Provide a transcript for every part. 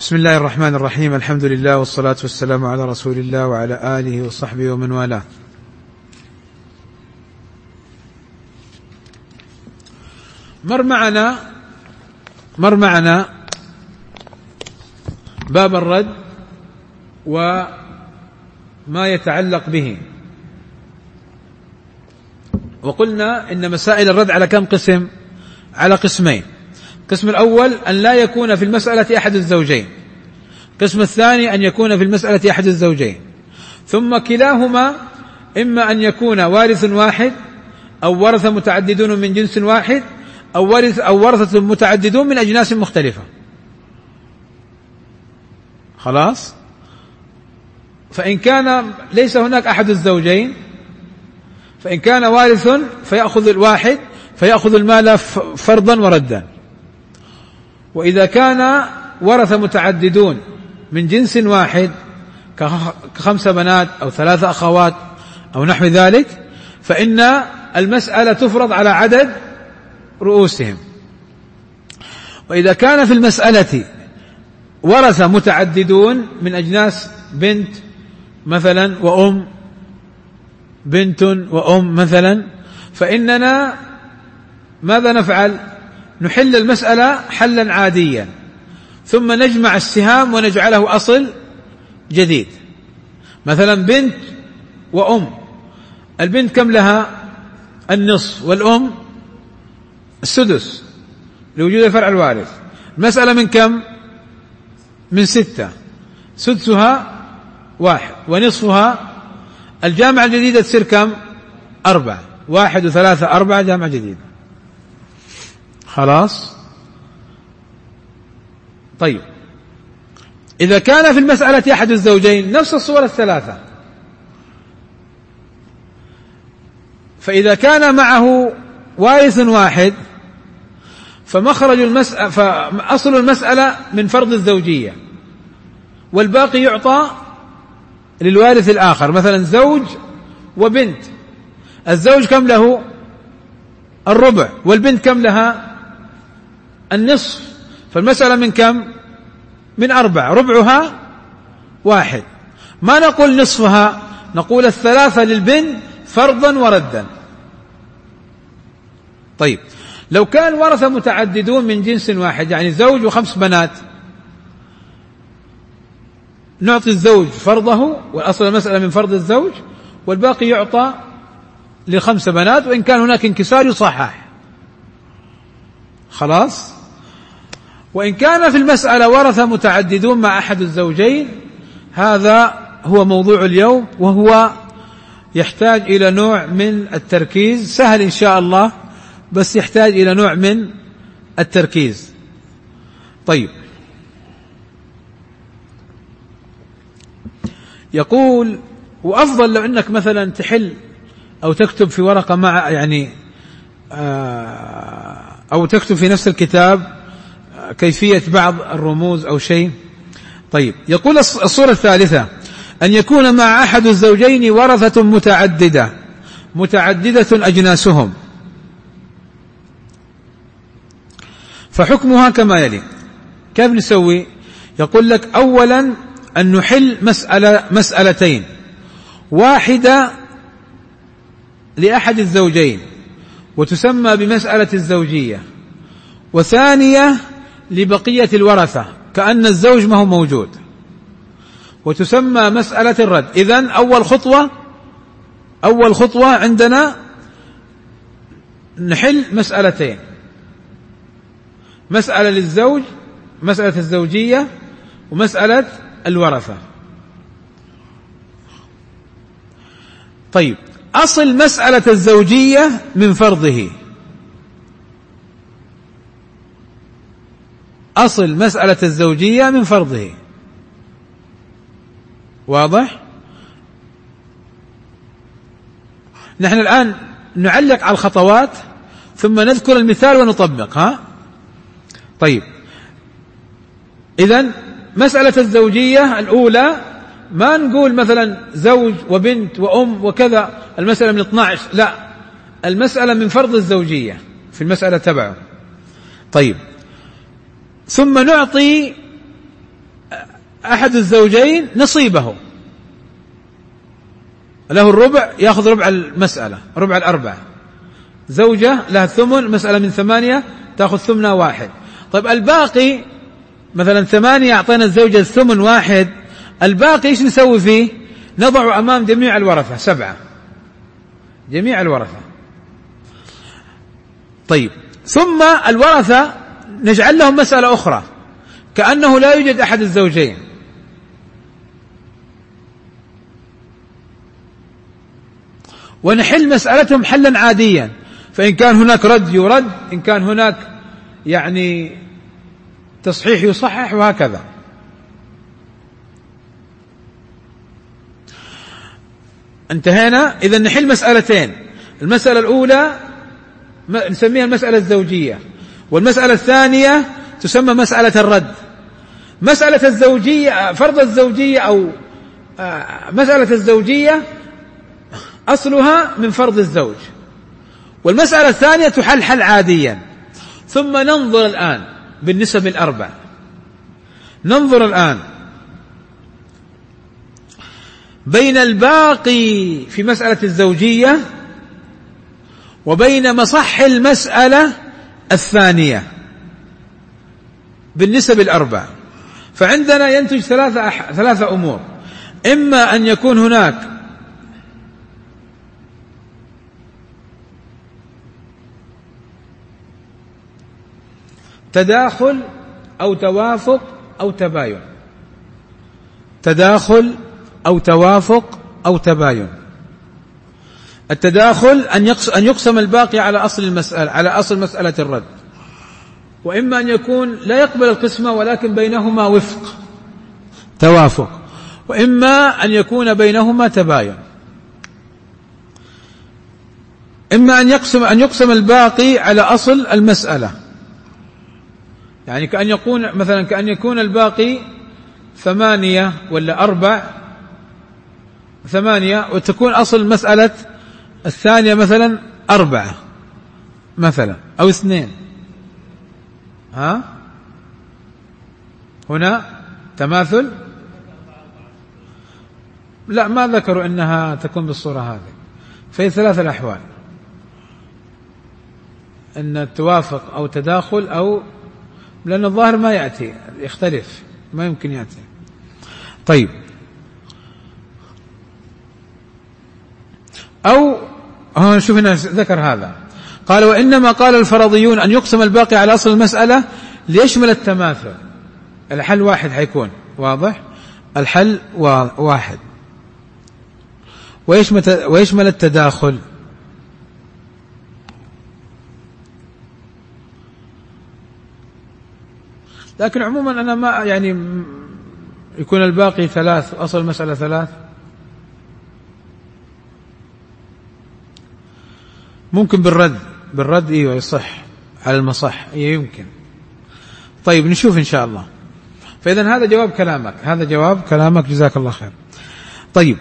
بسم الله الرحمن الرحيم. الحمد لله والصلاة والسلام على رسول الله وعلى آله وصحبه ومن والاه. مر معنا باب الرد وما يتعلق به، وقلنا إن مسائل الرد على كم قسم؟ على قسمين. القسم الأول أن لا يكون في المسألة أحد الزوجين، القسم الثاني أن يكون في المسألة أحد الزوجين، ثم كلاهما إما أن يكون وارث واحد أو ورثة متعددون من جنس واحد أو ورثة متعددون من أجناس مختلفة. خلاص؟ فإن كان ليس هناك أحد الزوجين، فإن كان وارث فيأخذ الواحد فيأخذ المال فرضا وردا. وإذا كان ورث متعددون من جنس واحد ك5 بنات أو 3 أخوات أو نحو ذلك، فإن المسألة تفرض على عدد رؤوسهم. وإذا كان في المسألة ورثة متعددون من أجناس بنت مثلا وأم، بنت وأم مثلا، فإننا ماذا نفعل؟ نحل المسألة حلا عاديا، ثم نجمع السهام ونجعله أصل جديد. مثلا بنت وأم، البنت كم لها؟ النصف، والأم السدس لوجود الفرع الوارث. المسألة من كم؟ من 6، سدسها 1 ونصفها. الجامعة الجديدة تصير كم؟ 4، 1 و3 4 جامعة جديدة. خلاص؟ طيب، إذا كان في المسألة أحد الزوجين نفس الصور الثلاثة، فإذا كان معه وارث واحد فأصل المسألة من فرض الزوجية، والباقي يعطى للوارث الآخر. مثلا زوج وبنت، الزوج كم له؟ الربع، والبنت كم لها؟ النصف. فالمسألة من كم؟ من 4، ربعها 1. ما نقول نصفها، نقول 3 للبنت فرضا وردا. طيب، لو كان ورثة متعددون من جنس واحد، يعني زوج و5 بنات، نعطي الزوج فرضه، والأصل المسألة من فرض الزوج، والباقي يعطى ل5 بنات، وإن كان هناك انكسار يصحح. خلاص؟ وإن كان في المسألة ورثة متعددون مع أحد الزوجين، هذا هو موضوع اليوم، وهو يحتاج إلى نوع من التركيز. سهل إن شاء الله، بس يحتاج إلى نوع من التركيز. طيب، يقول: وأفضل لو أنك مثلا تحل أو تكتب في ورقة مع أو تكتب في نفس الكتاب كيفية بعض الرموز أو شيء. طيب، يقول الصورة الثالثة: أن يكون مع أحد الزوجين ورثة متعددة أجناسهم، فحكمها كما يلي. كيف نسوي؟ يقول لك: أولا أن نحل مسألتين، واحدة لأحد الزوجين وتسمى بمسألة الزوجية، وثانية لبقية الورثة كأن الزوج ما هو موجود، وتسمى مسألة الرد. إذن أول خطوة عندنا نحل مسألتين: مسألة للزوج، مسألة الزوجية، ومسألة الورثة. طيب، أصل مسألة الزوجية من فرضه، أصل مسألة الزوجية من فرضه. واضح؟ نحن الآن نعلق على الخطوات ثم نذكر المثال ونطبق. طيب، إذن مسألة الزوجية الأولى ما نقول مثلا زوج وبنت وأم وكذا، المسألة من 12، لا، المسألة من فرض الزوجية في المسألة تبعه. طيب، ثم نعطي أحد الزوجين نصيبه، له الربع، يأخذ ربع المسألة، ربع الأربعة. زوجة لها الثمن، مسألة من 8 تأخذ ثمنها 1. طيب الباقي مثلا 8 أعطينا الزوجة الثمن 1، الباقي إيش نسوي فيه؟ نضع أمام جميع الورثة 7، جميع الورثة. طيب ثم الورثة نجعل لهم مسألة أخرى كأنه لا يوجد أحد الزوجين، ونحل مسألتهم حلا عاديا، فإن كان هناك رد يرد، إن كان هناك يعني تصحيح يصحح، وهكذا. انتهينا. إذا نحل مسألتين، المسألة الأولى نسميها المسألة الزوجية، والمسألة الثانية تسمى مسألة الرد. مسألة الزوجية، فرض الزوجية أو مسألة الزوجية أصلها من فرض الزوج، والمسألة الثانية تحل حل عاديا. ثم ننظر الآن بالنسب الأربع، ننظر الآن بين الباقي في مسألة الزوجية وبين مصح المسألة الثانية بالنسب الأربع. فعندنا ينتج ثلاثة أمور: إما أن يكون هناك تداخل أو توافق أو تباين، تداخل أو توافق أو تباين. التداخل أن يقسم الباقي على أصل المسألة، على أصل مسألة الرد، وإما أن يكون لا يقبل القسمة ولكن بينهما وفق توافق، وإما أن يكون بينهما تباين. إما أن يقسم الباقي على أصل المسألة، يعني كأن يكون مثلا كأن يكون الباقي 8 ولا 4، 8 وتكون أصل المسألة الثانية مثلا 4 مثلا أو 2. هنا تماثل؟ لا، ما ذكروا أنها تكون بالصورة هذه. في 3 الأحوال: أن توافق أو تداخل، أو لأن الظاهر ما يأتي، يختلف، ما يمكن يأتي. طيب، أو شوف هنا ذكر هذا، قال: وإنما قال الفرضيون أن يقسم الباقي على أصل المسألة ليشمل التماثل. الحل واحد حيكون واضح، الحل واحد، ويشمل التداخل. لكن عموما أنا ما يعني يكون الباقي 3 أصل المسألة 3، ممكن بالرد ايوه يصح على المصح، يمكن. طيب نشوف ان شاء الله. فاذا هذا جواب كلامك، هذا جواب كلامك، جزاك الله خير. طيب،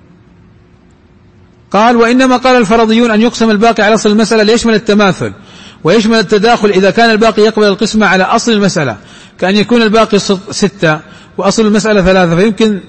قال: وإنما قال الفرضيون أن يقسم الباقي على أصل المسألة ليشمل التماثل ويشمل التداخل إذا كان الباقي يقبل القسمة على أصل المسألة، كأن يكون الباقي 6 وأصل المسألة 3، فيمكن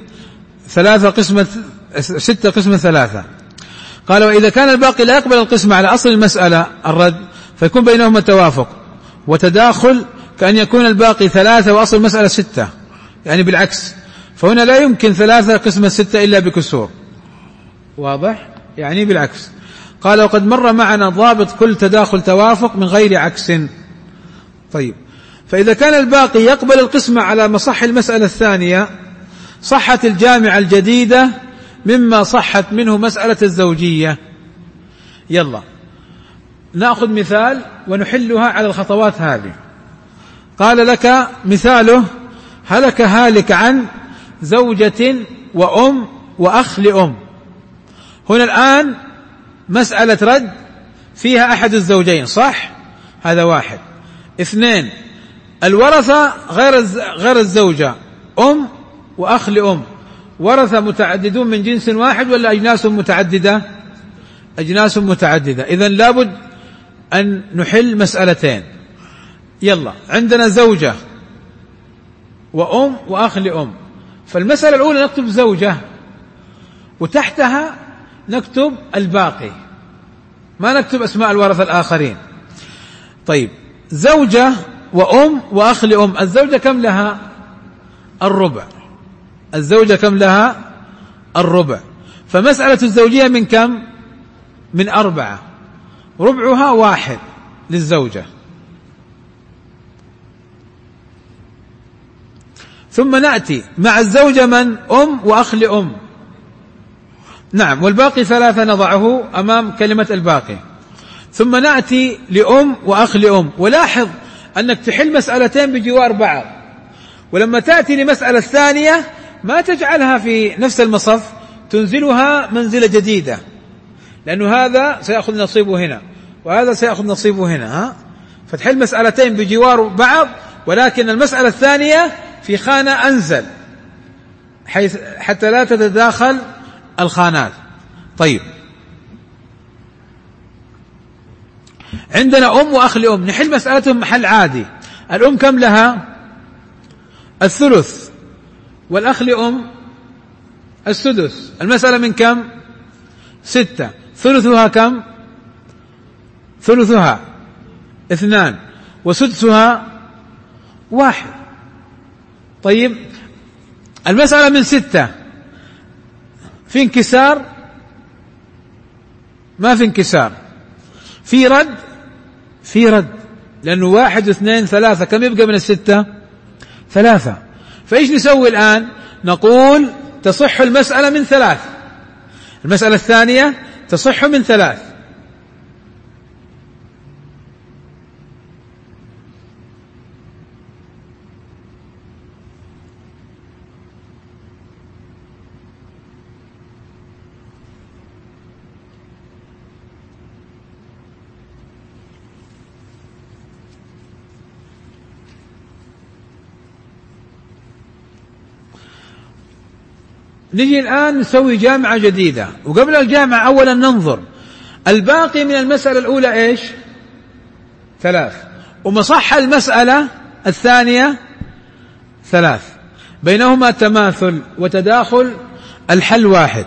6 قسمة 3. قال: وإذا كان الباقي لا يقبل القسمة على أصل المسألة الرد، فيكون بينهما توافق وتداخل، كأن يكون الباقي 3 وأصل المسألة 6، يعني بالعكس. فهنا لا يمكن 3 قسمة 6 إلا بكسور، واضح؟ يعني بالعكس. قال: وقد مر معنا ضابط كل تداخل توافق من غير عكس. طيب، فإذا كان الباقي يقبل القسمة على مصح المسألة الثانية، صحت الجامعة الجديدة مما صحت منه مسألة الزوجية. يلا نأخذ مثال ونحلها على الخطوات هذه. قال لك مثاله: هلك هالك عن زوجة وأم وأخ لأم. هنا الآن مسألة رد فيها أحد الزوجين، صح؟ هذا 1. 2، الورثة غير الزوجة، أم وأخ لأم، ورثة متعددون من جنس واحد ولا أجناس متعددة؟ أجناس متعددة. إذن لابد أن نحل مسألتين. يلا، عندنا زوجة وأم وأخ لأم، فالمسألة الأولى نكتب زوجة وتحتها نكتب الباقي، ما نكتب أسماء الورثة الآخرين. طيب زوجة وأم وأخ لأم، الزوجة كم لها؟ الربع. الزوجة كم لها؟ الربع. فمسألة الزوجية من كم؟ من 4، ربعها 1 للزوجة. ثم نأتي مع الزوجة من؟ أم وأخ لأم، نعم، والباقي 3 نضعه أمام كلمة الباقي. ثم نأتي لأم وأخ لأم، ولاحظ أنك تحل مسألتين بجوار بعض، ولما تأتي لمسألة الثانية ما تجعلها في نفس المصف، تنزلها منزلة جديدة، لأنه هذا سيأخذ نصيبه هنا وهذا سيأخذ نصيبه هنا، فتحل مسألتين بجوار بعض، ولكن المسألة الثانية في خانة أنزل حتى لا تتداخل الخانات. طيب عندنا أم وأخ لأم، نحل مسألتهم محل عادي. الأم كم لها؟ 1/3، والأخ لأم 1/6. المسألة من كم؟ 6. ثلثها كم؟ ثلثها 2 وسدسها 1. طيب المسألة من 6 في انكسار؟ ما في انكسار. في رد؟ في رد، لأنه 1 و2 3، كم يبقى من 6؟ 3. فإيش نسوي الآن؟ نقول تصح المسألة من 3، المسألة الثانية تصح من 3. نجي الآن نسوي جامعة جديدة، وقبل الجامعة أولا ننظر الباقي من المسألة الأولى إيش؟ 3، ومصح المسألة الثانية 3، بينهما تماثل وتداخل، الحل واحد.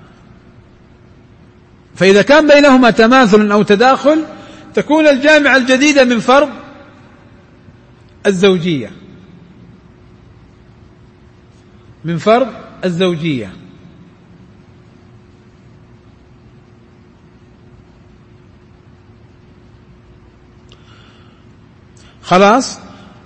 فإذا كان بينهما تماثل أو تداخل تكون الجامعة الجديدة من فرض الزوجية، من فرض الزوجية. خلاص.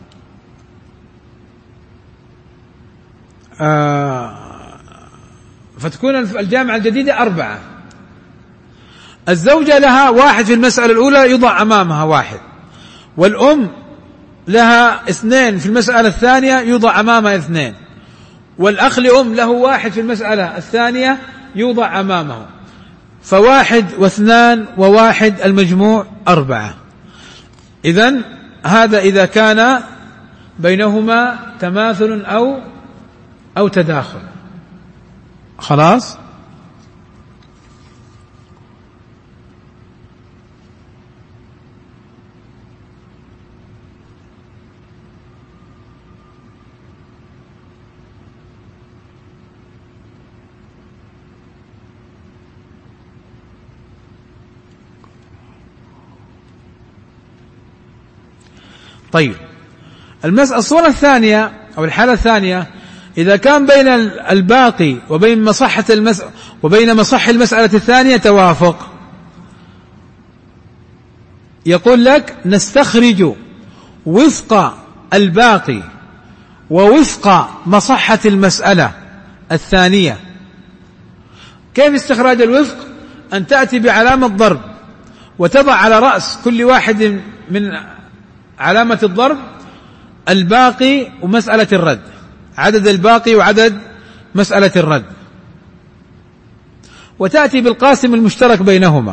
فتكون الجامعة الجديدة 4. الزوجة لها 1 في المسألة الأولى يضع أمامها 1، والأم لها 2 في المسألة الثانية يوضع أمامها 2، والأخ لأم له 1 في المسألة الثانية يوضع أمامه، ف1 و2 و1 المجموع 4. إذن هذا إذا كان بينهما تماثل أو تداخل. خلاص. طيب الصورة الثانية أو الحالة الثانية، إذا كان بين الباقي وبين مصح المسألة الثانية توافق، يقول لك نستخرج وفق الباقي ووفق مصحة المسألة الثانية. كيف استخراج الوفق؟ أن تأتي بعلامة ضرب وتضع على رأس كل واحد من علامة الضرب الباقي ومسألة الرد، عدد الباقي وعدد مسألة الرد، وتأتي بالقاسم المشترك بينهما.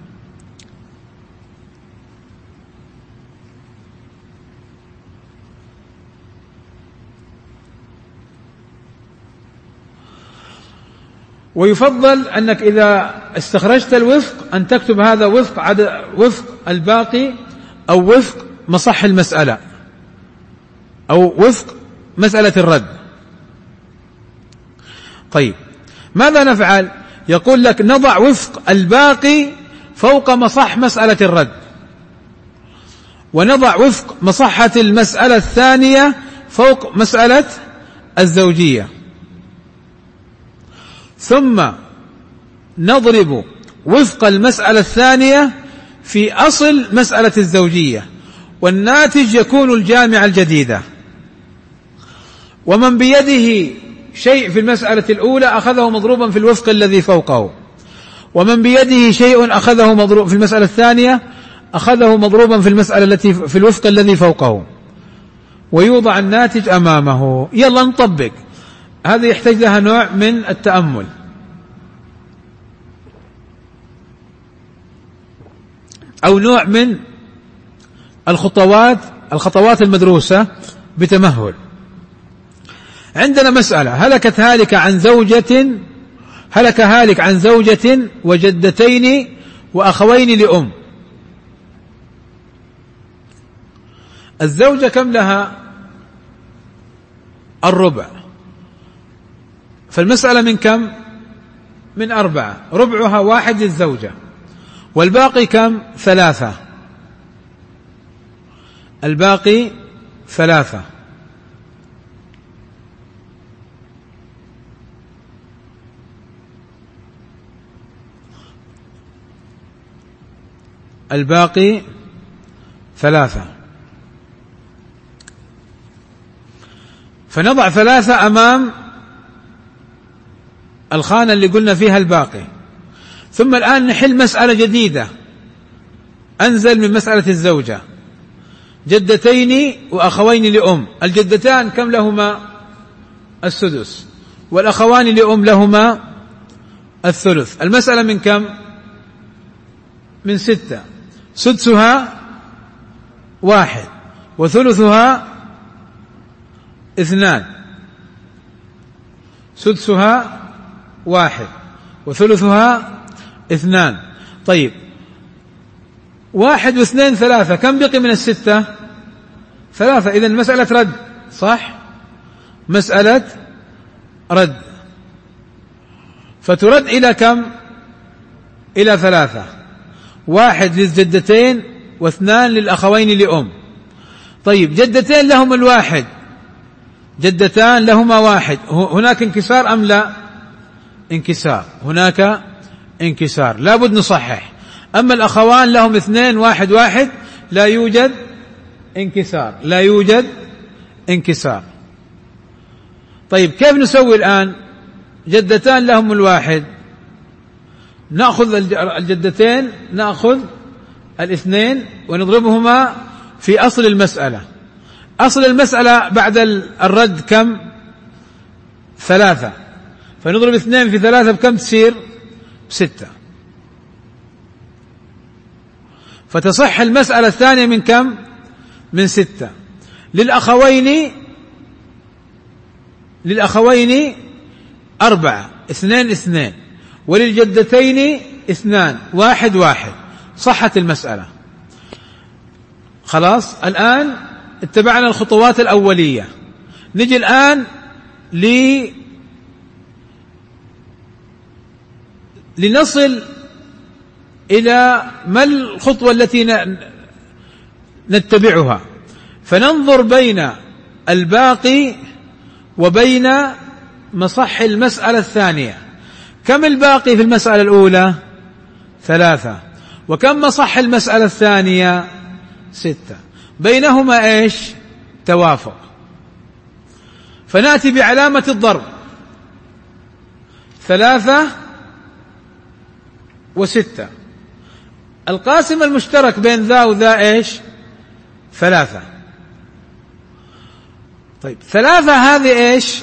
ويفضل أنك إذا استخرجت الوفق أن تكتب هذا وفق الباقي أو وفق مصح المسألة أو وفق مسألة الرد. طيب ماذا نفعل؟ يقول لك نضع وفق الباقي فوق مصح مسألة الرد، ونضع وفق مصحة المسألة الثانية فوق مسألة الزوجية، ثم نضرب وفق المسألة الثانية في أصل مسألة الزوجية، والناتج يكون الجامعة الجديدة. ومن بيده شيء في المسألة الأولى أخذه مضروبا في الوفق الذي فوقه، ومن بيده شيء أخذه مضروب في المسألة الثانية أخذه مضروبا في المسألة التي في الوفق الذي فوقه، ويوضع الناتج أمامه. يلا نطبق. هذا يحتاج لها نوع من التأمل. أو نوع من الخطوات المدروسة بتمهل. عندنا مسألة: هلك هالك عن زوجة وجدتين وأخوين لأم. الزوجة كم لها؟ الربع. فالمسألة من كم؟ من 4. ربعها 1 للزوجة، والباقي كم؟ 3. الباقي 3. الباقي 3. فنضع 3 أمام الخانة اللي قلنا فيها الباقي. ثم الآن نحل مسألة جديدة أنزل من مسألة الزوجة: جدتين وأخوين لأم. الجدتان كم لهما؟ السدس، والأخوان لأم لهما الثلث. المسألة من كم؟ من 6. سدسها 1 وثلثها 2. سدسها 1 وثلثها 2. طيب 1 و2 3، كم بقي من 6؟ 3. إذن مسألة رد، صح؟ مسألة رد. فترد إلى كم؟ إلى 3. 1 للجدتين و2 للأخوين لأم. طيب جدتين لهم 1، جدتان لهما 1. هناك انكسار أم لا؟ انكسار. هناك انكسار، لابد نصحح. أما الأخوان لهم 2 1 1، لا يوجد انكسار، لا يوجد انكسار. طيب كيف نسوي الآن؟ جدتان لهم 1، نأخذ الجدتين، نأخذ 2 ونضربهما في أصل المسألة. أصل المسألة بعد الرد كم؟ 3. فنضرب 2 في 3 بكم تصير؟ 6. فتصح المسألة الثانية من كم؟ من 6. للأخوين 4 2 2، وللجدتين 2 1 1. صحت المسألة. خلاص. الآن اتبعنا الخطوات الأولية. نجي الآن لنصل إلى ما الخطوة التي نتبعها، فننظر بين الباقي وبين مصح المسألة الثانية. كم الباقي في المسألة الأولى؟ 3. وكم مصح المسألة الثانية؟ 6. بينهما إيش؟ توافق. فنأتي بعلامة الضرب: 3 و6. القاسم المشترك بين ذا وذا إيش؟ 3. طيب 3 هذه إيش؟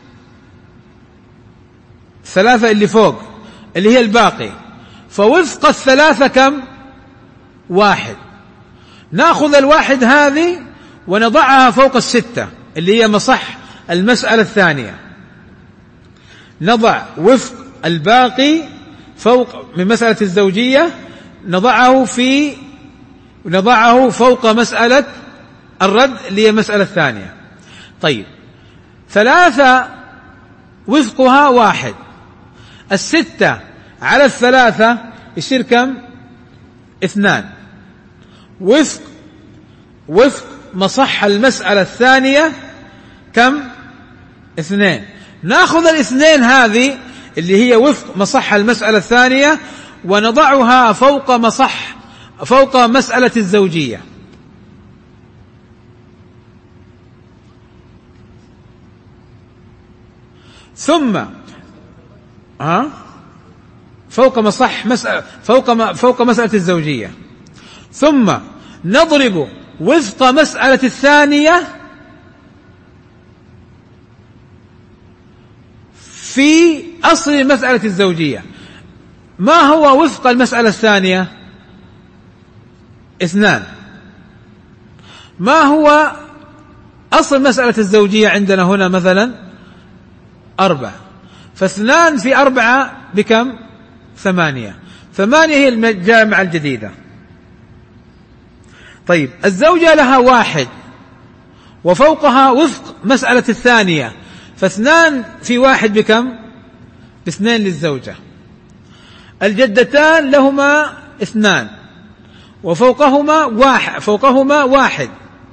3 اللي فوق اللي هي الباقي. فوفق 3 كم؟ 1. نأخذ 1 هذه ونضعها فوق 6 اللي هي مصح المسألة الثانية. نضع وفق الباقي فوق من مسألة الزوجية، نضعه فوق مسألة الرد اللي هي المسألة الثانية. طيب 3 وفقها 1. 6 على 3 يصير كم؟ 2. وفق مصح المسألة الثانية كم؟ 2. نأخذ 2 هذه اللي هي وفق مصح المسألة الثانية ونضعها فوق مسألة الزوجية. ثم فوق مسألة الزوجية، ثم نضرب وفق مسألة الثانية في أصل مسألة الزوجية. ما هو وفق المسألة الثانية؟ 2. ما هو أصل مسألة الزوجية عندنا هنا مثلا 4، ف2 في 4 بكم؟ 8. 8 هي الجامعة الجديدة. طيب الزوجة لها 1 وفوقها وفق مسألة الثانية، ف2 في 1 بكم؟ ب2 للزوجة. الجدتان لهما 2 وفوقهما 1.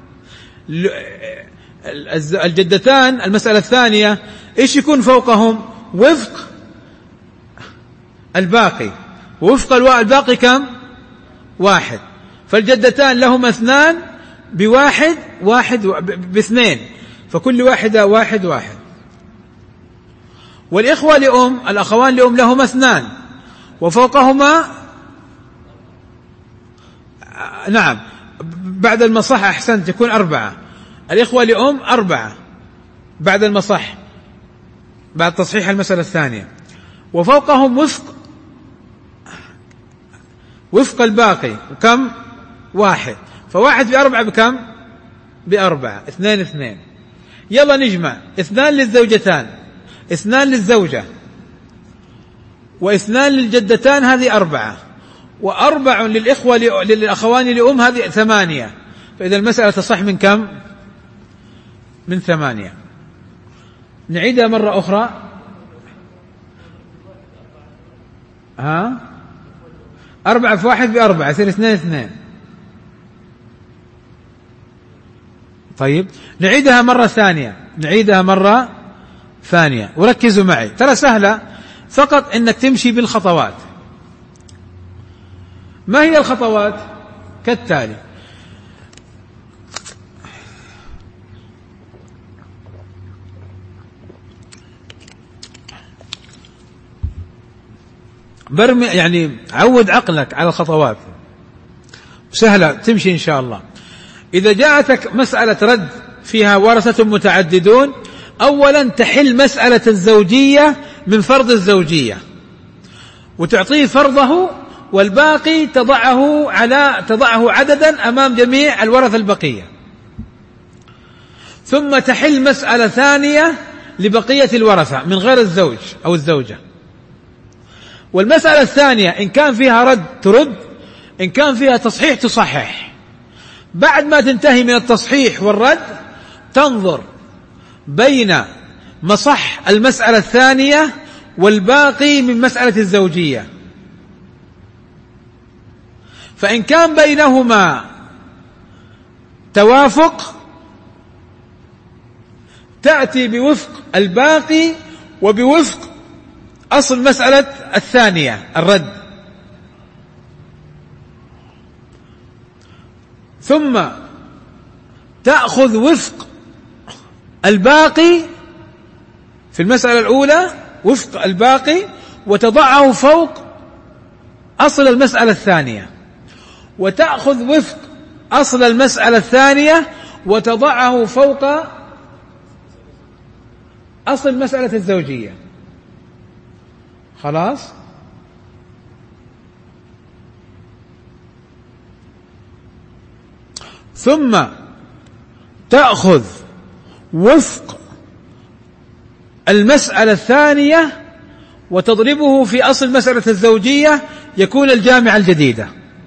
الجدتان المسألة الثانية ايش يكون فوقهم؟ وفق الباقي، ووفق الباقي كم؟ 1. فالجدتان لهما 2 ب1 ب2، فكل واحدة 1. والإخوة لأم الأخوان لأم لهما 2 وفوقهما نعم بعد المصح أحسنت تكون 4. الإخوة لأم 4 بعد المصح بعد تصحيح المسألة الثانية، وفوقهم وفق الباقي كم؟ 1. ف1 في 4 بكم؟ ب4. 2. يلا نجمع 2 للزوجتان، 2 للزوجة، و2 للجدتان هذه 4، و4 للأخوان لأم هذه 8. فإذا المسألة تصح من كم؟ من 8. نعيدها مرة أخرى. 4 في 1 ب4 يصير 2. طيب نعيدها مرة ثانية وركزوا معي، ترى سهلة، فقط انك تمشي بالخطوات. ما هي الخطوات؟ كالتالي: برمي يعني عود عقلك على الخطوات، سهلة تمشي إن شاء الله. إذا جاءتك مسألة رد فيها ورثة متعددون، أولا تحل مسألة الزوجية من فرض الزوجية وتعطيه فرضه، والباقي تضعه عددا أمام جميع الورثة البقية. ثم تحل مسألة ثانية لبقية الورثة من غير الزوج أو الزوجة، والمسألة الثانية إن كان فيها رد ترد، إن كان فيها تصحيح تصحح. بعد ما تنتهي من التصحيح والرد تنظر بين مصح المسألة الثانية والباقي من مسألة الزوجية، فإن كان بينهما توافق تأتي بوفق الباقي وبوفق أصل مسألة الثانية الرد، ثم تأخذ وفق الباقي في المسألة الأولى، وفق الباقي، وتضعه فوق أصل المسألة الثانية، وتأخذ وفق أصل المسألة الثانية وتضعه فوق أصل مسألة الزوجية. خلاص؟ ثم تأخذ وفق المسألة الثانية وتضربه في أصل مسألة الزوجية، يكون الجامعة الجديدة.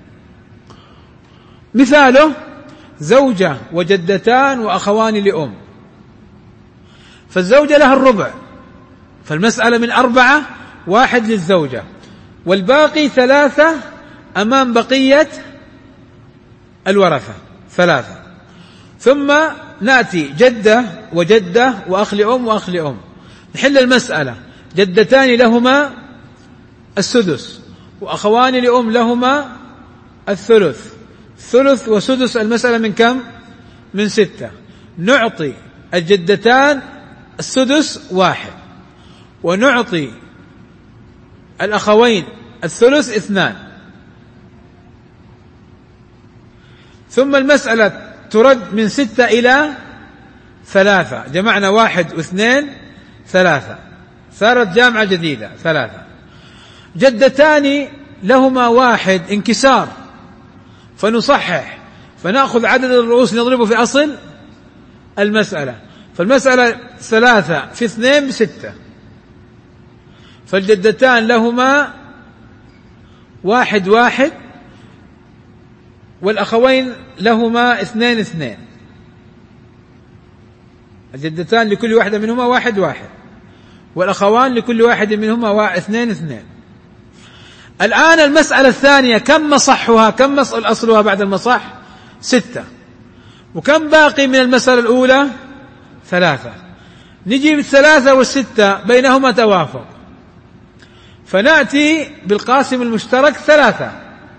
مثاله: زوجة وجدتان وأخوان لأم، فالزوجة لها الربع فالمسألة من 4 1 للزوجة، والباقي 3 أمام بقية الورثة 3. ثم نأتي جدة وجدة وأخ لأم وأخ لأم، نحل المسألة. جدتان لهما السدس، وأخوان لأم لهما الثلث. ثلث وسدس المسألة من كم؟ من 6. نعطي الجدتان السدس 1، ونعطي الأخوين الثلث 2. ثم المسألة ترد من 6 إلى 3، جمعنا 1 و2 3، صارت جامعة جديدة 3. جدتان لهما 1 انكسار، فنصحح، فنأخذ عدد الرؤوس نضربه في أصل المسألة، فالمسألة 3 في 2 ب6، فالجدتان لهما 1 1، والأخوين لهما 2 2. الجدتان لكل واحدة منهما 1 1، والأخوان لكل واحد منهما 2 2. الآن المسألة الثانية كم مصحها؟ كم أصلها بعد المصح؟ 6. وكم باقي من المسألة الأولى؟ 3. نجيب 3 و6 بينهما توافق، فنأتي بالقاسم المشترك 3.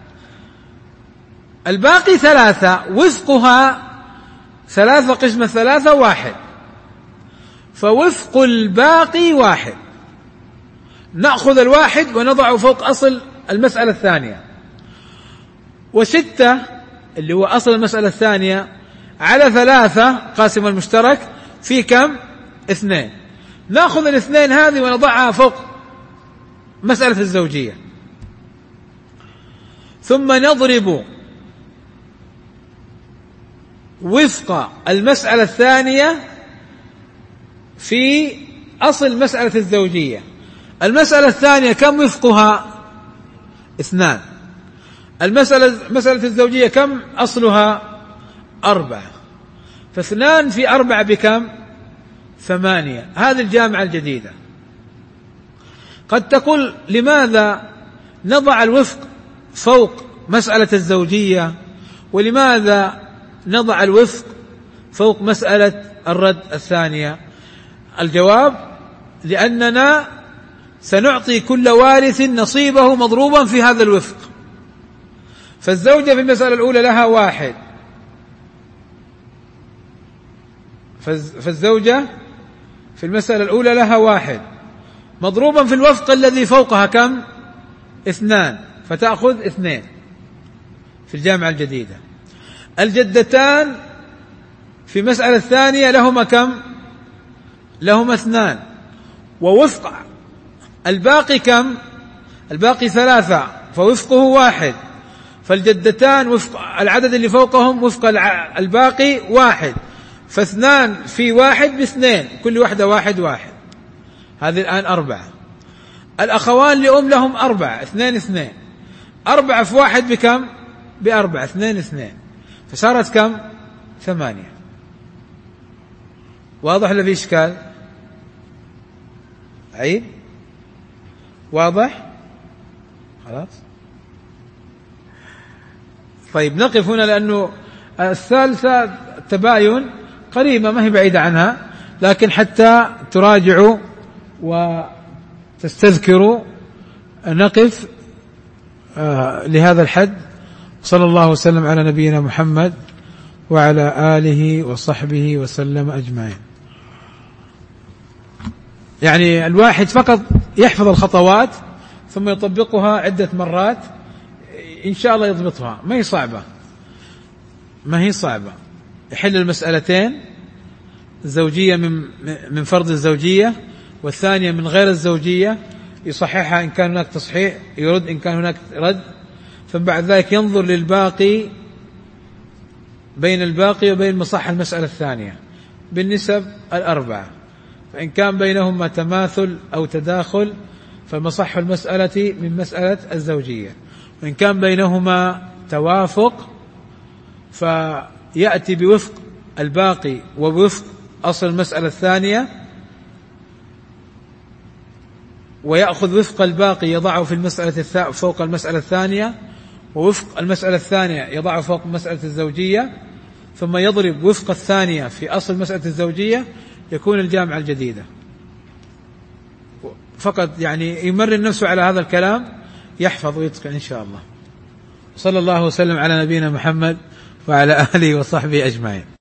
الباقي 3 وفقها 3 قسمة 3 1، فوفق الباقي 1. نأخذ 1 ونضعه فوق أصل المسألة الثانية، و6 اللي هو أصل المسألة الثانية على 3 قاسم المشترك في كم؟ 2. نأخذ 2 هذه ونضعها فوق مسألة الزوجية، ثم نضرب وفق المسألة الثانية في أصل مسألة الزوجية. المسألة الثانية كم وفقها؟ 2. مسألة الزوجية كم أصلها؟ 4، ف2 في 4 بكم؟ 8. هذه الجامعة الجديدة. قد تقول لماذا نضع الوفق فوق مسألة الزوجية، ولماذا نضع الوفق فوق مسألة الرد الثانية؟ الجواب: لأننا سنعطي كل وارث نصيبه مضروبا في هذا الوفق. فالزوجة في المسألة الأولى لها 1، فالزوجة في المسألة الأولى لها 1 مضروبا في الوفق الذي فوقها كم؟ 2، فتأخذ 2 في الجامعة الجديدة. الجدتان في مسألة الثانية لهما كم؟ لهما 2، ووفق الباقي كم؟ الباقي 3، فوفقه 1، فالجدتان وفق العدد اللي فوقهم وفق الباقي 1، ف2 في 1 ب2، كل واحدة 1 1. هذه الآن 4. الأخوان لأم لهم 4 2 2، 4 في 1 بكم؟ ب4 2 2، فصارت كم؟ 8. واضح ولا في إشكال؟ عيد؟ واضح؟ خلاص. طيب نقف هنا، لأنه الثالثة التباين قريبة ما هي بعيدة عنها، لكن حتى تراجعوا وتستذكروا نقف لهذا الحد. صلى الله وسلم على نبينا محمد وعلى آله وصحبه وسلم أجمعين. يعني الواحد فقط يحفظ الخطوات ثم يطبقها عدة مرات، إن شاء الله يضبطها. ما هي صعبة، ما هي صعبة. يحل المسألتين: الزوجية من فرض الزوجية، والثانية من غير الزوجية، يصححها إن كان هناك تصحيح، يرد إن كان هناك رد. ثم بعد ذلك ينظر للباقي، بين الباقي وبين مصح المسألة الثانية بالنسب 4، فإن كان بينهما تماثل أو تداخل فمصح المسألة من مسألة الزوجية، وإن كان بينهما توافق فيأتي بوفق الباقي وبوفق أصل المسألة الثانية ويأخذ وفق الباقي يضعه في المسألة فوق المسألة الثانية، ووفق المسألة الثانية يضعه فوق مسألة الزوجية، ثم يضرب وفق الثانية في أصل مسألة الزوجية، يكون الجامعة الجديدة. فقط يعني يمرن نفسه على هذا الكلام يحفظ ويتقن إن شاء الله. صلى الله وسلم على نبينا محمد وعلى آله وصحبه أجمعين.